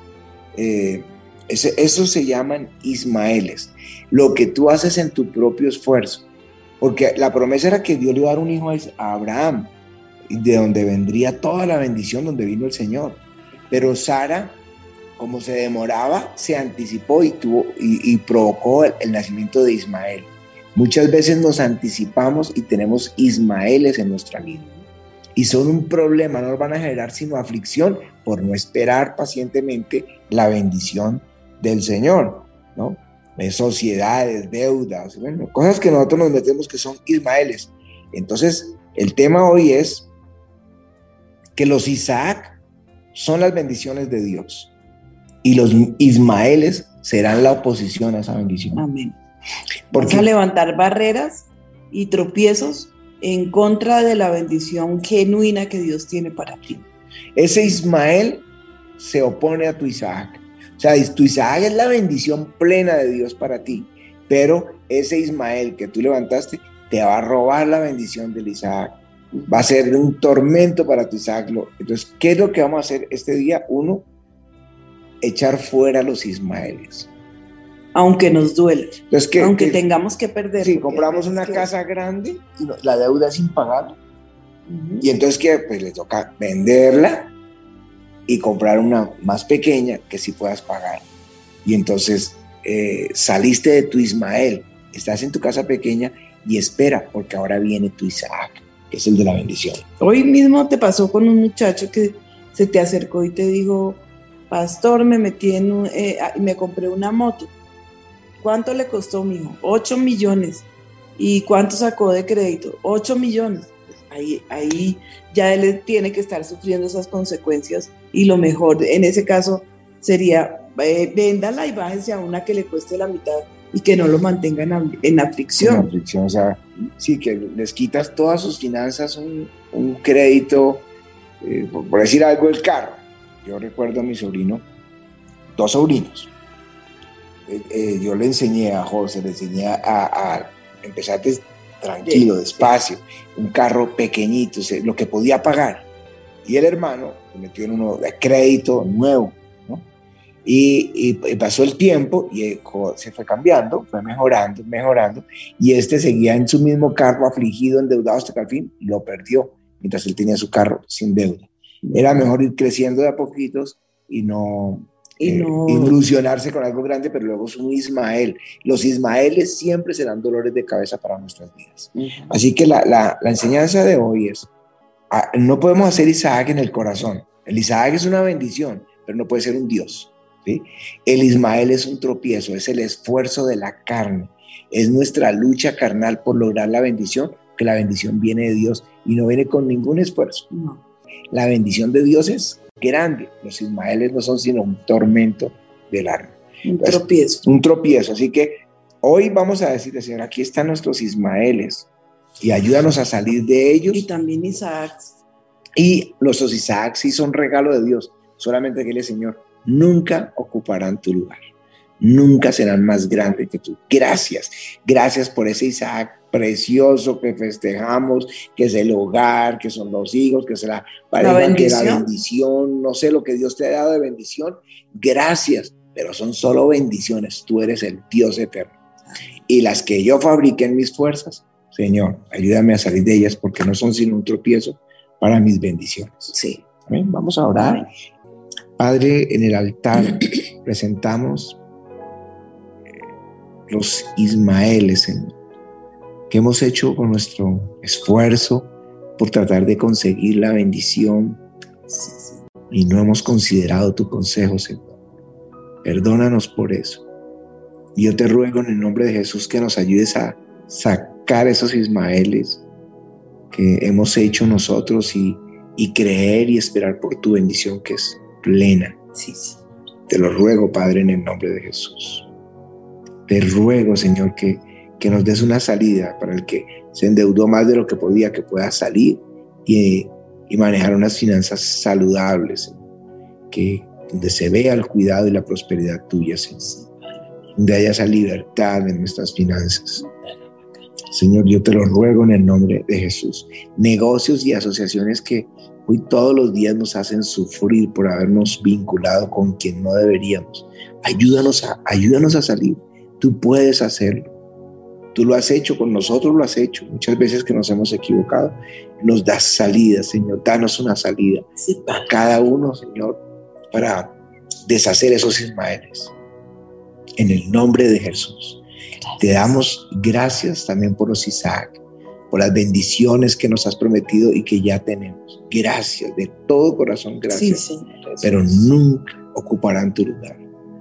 Eso se llaman Ismaeles. Lo que tú haces en tu propio esfuerzo. Porque la promesa era que Dios le iba a dar un hijo a Abraham, de donde vendría toda la bendición, donde vino el Señor. Pero Sara, como se demoraba, se anticipó y provocó el nacimiento de Ismael. Muchas veces nos anticipamos y tenemos Ismaeles en nuestra vida. Y son un problema, no nos van a generar sino aflicción por no esperar pacientemente la bendición del Señor, ¿no? De sociedades, deudas, bueno, cosas que nosotros nos metemos que son Ismaeles. Entonces, el tema hoy es que los Isaac son las bendiciones de Dios. Y los Ismaeles serán la oposición a esa bendición. Amén. Vas a levantar barreras y tropiezos en contra de la bendición genuina que Dios tiene para ti. Ese Ismael se opone a tu Isaac. O sea, tu Isaac es la bendición plena de Dios para ti, pero ese Ismael que tú levantaste te va a robar la bendición del Isaac. Va a ser un tormento para tu Isaac. Entonces, ¿qué es lo que vamos a hacer este día? Uno, echar fuera a los Ismaeles. Aunque nos duele, aunque tengamos que perder. Si compramos una casa grande y la deuda es impagable, y entonces ¿qué? Pues le toca venderla y comprar una más pequeña que sí puedas pagar. Y entonces saliste de tu Ismael, estás en tu casa pequeña y espera, porque ahora viene tu Isaac, que es el de la bendición. Hoy mismo te pasó con un muchacho que se te acercó y te dijo: pastor, me metí me compré una moto. ¿Cuánto le costó, mijo? 8 millones. ¿Y cuánto sacó de crédito? 8 millones. Ahí ya él tiene que estar sufriendo esas consecuencias, y lo mejor en ese caso sería véndala y bájese a una que le cueste la mitad y que no lo mantenga en aflicción. En aflicción, o sea, sí, que les quitas todas sus finanzas, un crédito, por decir algo, el carro. Yo recuerdo a mi sobrino, 2 sobrinos. Yo le enseñé a José, le enseñé a empezar tranquilo, despacio, un carro pequeñito, lo que podía pagar. Y el hermano se metió en uno de crédito nuevo, ¿no? Y pasó el tiempo y se fue cambiando, fue mejorando, y este seguía en su mismo carro, afligido, endeudado, hasta que al fin lo perdió, mientras él tenía su carro sin deuda. Era mejor ir creciendo de a poquitos y no ilusionarse con algo grande, pero luego es un Ismael. Los Ismaeles siempre serán dolores de cabeza para nuestras vidas. Así que la enseñanza de hoy es, no podemos hacer Isaac en el corazón. El Isaac es una bendición, pero no puede ser un Dios, ¿sí? El Ismael es un tropiezo, es el esfuerzo de la carne, es nuestra lucha carnal por lograr la bendición, que la bendición viene de Dios y no viene con ningún esfuerzo. No. La bendición de Dios es grande. Los Ismaeles no son sino un tormento del alma. Un tropiezo. Así que hoy vamos a decirle, Señor, aquí están nuestros Ismaeles y ayúdanos a salir de ellos. Y también Isaac. Y los Isaac sí son regalo de Dios. Solamente que Señor, nunca ocuparán tu lugar. Nunca serán más grandes que tú. Gracias por ese Isaac precioso que festejamos, que es el hogar, que son los hijos, que es la pareja, que es la bendición, no sé lo que Dios te ha dado de bendición. Gracias, pero son solo bendiciones. Tú eres el Dios eterno. Y las que yo fabriqué en mis fuerzas, Señor, ayúdame a salir de ellas porque no son sino un tropiezo para mis bendiciones. Sí. Amén. Vamos a orar. Padre, en el altar presentamos los Ismaeles, Señor, que hemos hecho con nuestro esfuerzo por tratar de conseguir la bendición y no hemos considerado tu consejo, Señor. Perdónanos por eso. Y yo te ruego en el nombre de Jesús que nos ayudes a sacar esos Ismaeles que hemos hecho nosotros y creer y esperar por tu bendición que es plena. Sí. Te lo ruego, Padre, en el nombre de Jesús. Te ruego, Señor, que nos des una salida para el que se endeudó más de lo que podía, que pueda salir y manejar unas finanzas saludables, Señor. Que donde se vea el cuidado y la prosperidad tuya, Señor. Donde haya esa libertad en nuestras finanzas. Señor, yo te lo ruego en el nombre de Jesús. Negocios y asociaciones que hoy todos los días nos hacen sufrir por habernos vinculado con quien no deberíamos. Ayúdanos a salir. Tú puedes hacerlo. Tú lo has hecho, con nosotros lo has hecho. Muchas veces que nos hemos equivocado, nos das salida, Señor. Danos una salida a cada uno, Señor, para deshacer esos Ismaeles. En el nombre de Jesús. Gracias. Te damos gracias también por los Isaac, por las bendiciones que nos has prometido y que ya tenemos. Gracias, de todo corazón, gracias. Sí, Señor. Pero nunca ocuparán tu lugar.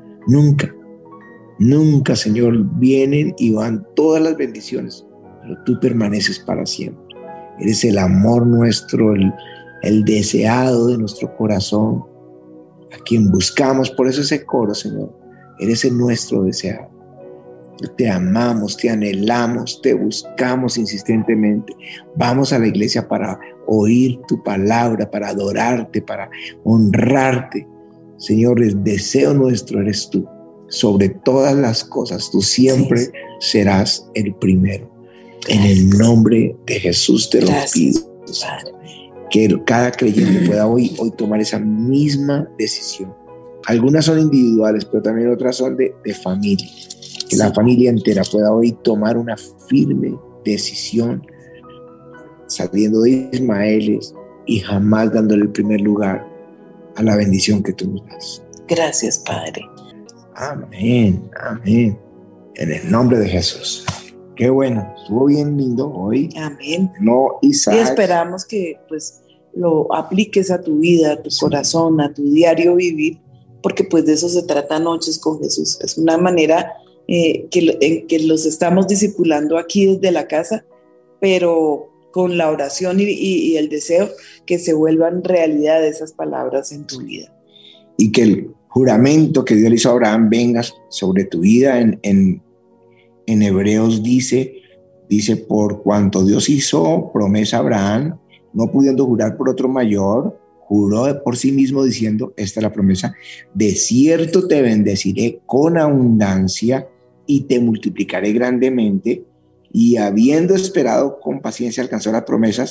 Nunca, Señor, vienen y van todas las bendiciones, pero tú permaneces para siempre. Eres el amor nuestro, el deseado de nuestro corazón, a quien buscamos. Por eso ese coro, Señor, eres el nuestro deseado. Te amamos, te anhelamos, te buscamos insistentemente. Vamos a la iglesia para oír tu palabra, para adorarte, para honrarte. Señor, el deseo nuestro eres tú. Sobre todas las cosas, tú siempre serás el primero. En el nombre de Jesús te lo pido. Que cada creyente pueda hoy tomar esa misma decisión. Algunas son individuales, pero también otras son de familia. Que la familia entera pueda hoy tomar una firme decisión, saliendo de Ismaeles y jamás dándole el primer lugar a la bendición que tú nos das. Gracias, Padre. Amén. En el nombre de Jesús. Qué bueno, estuvo bien lindo hoy. Amén. No, Isaac. Y esperamos que pues lo apliques a tu vida, a tu corazón, a tu diario vivir, porque pues de eso se trata Noches con Jesús. Es una manera en que los estamos discipulando aquí desde la casa, pero con la oración y el deseo que se vuelvan realidad esas palabras en tu vida. Y que el juramento que Dios le hizo a Abraham venga sobre tu vida. En Hebreos dice, por cuanto Dios hizo promesa a Abraham, no pudiendo jurar por otro mayor, juró por sí mismo diciendo, esta es la promesa, de cierto te bendeciré con abundancia y te multiplicaré grandemente, y habiendo esperado con paciencia alcanzó las promesas,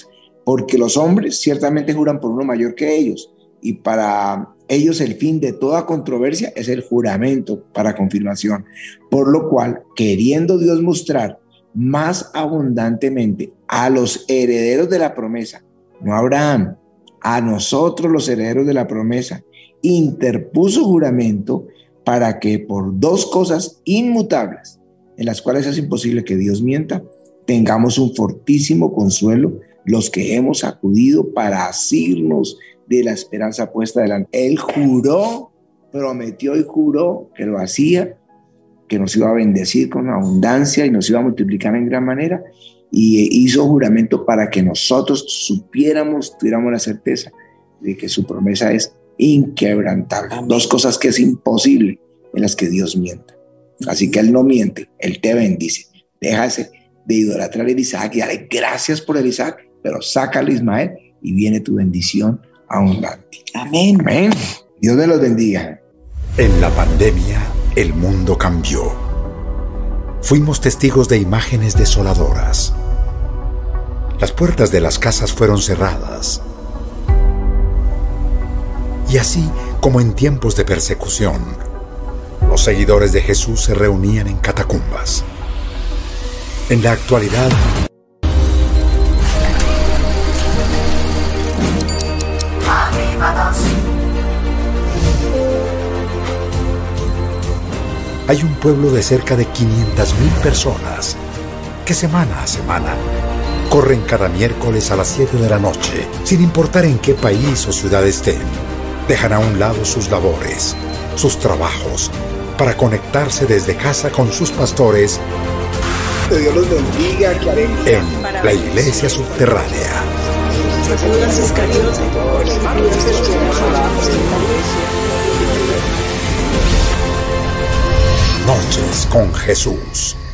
porque los hombres ciertamente juran por uno mayor que ellos, y para ellos el fin de toda controversia es el juramento para confirmación, por lo cual, queriendo Dios mostrar más abundantemente a los herederos de la promesa, no a Abraham, a nosotros los herederos de la promesa, interpuso juramento para que por dos cosas inmutables, en las cuales es imposible que Dios mienta, tengamos un fortísimo consuelo los que hemos acudido para asirnos de la esperanza puesta delante. Él juró, prometió y juró que lo hacía, que nos iba a bendecir con abundancia y nos iba a multiplicar en gran manera, y hizo juramento para que nosotros supiéramos, tuviéramos la certeza de que su promesa es inquebrantable. Amén. Dos cosas que es imposible en las que Dios mienta. Así que Él no miente, Él te bendice. Déjase de idolatrar a Isaac y dale gracias por el Isaac, pero sácale a Ismael y viene tu bendición abundante. Amén. Amén. Dios me los bendiga. En la pandemia, el mundo cambió. Fuimos testigos de imágenes desoladoras. Las puertas de las casas fueron cerradas. Y así como en tiempos de persecución, los seguidores de Jesús se reunían en catacumbas. En la actualidad, hay un pueblo de cerca de 500,000 personas que semana a semana corren cada miércoles a las 7 de la noche, sin importar en qué país o ciudad estén. Dejan a un lado sus labores, sus trabajos, para conectarse desde casa con sus pastores. Que Dios los bendiga, que haré en la iglesia subterránea. Noches con Jesús.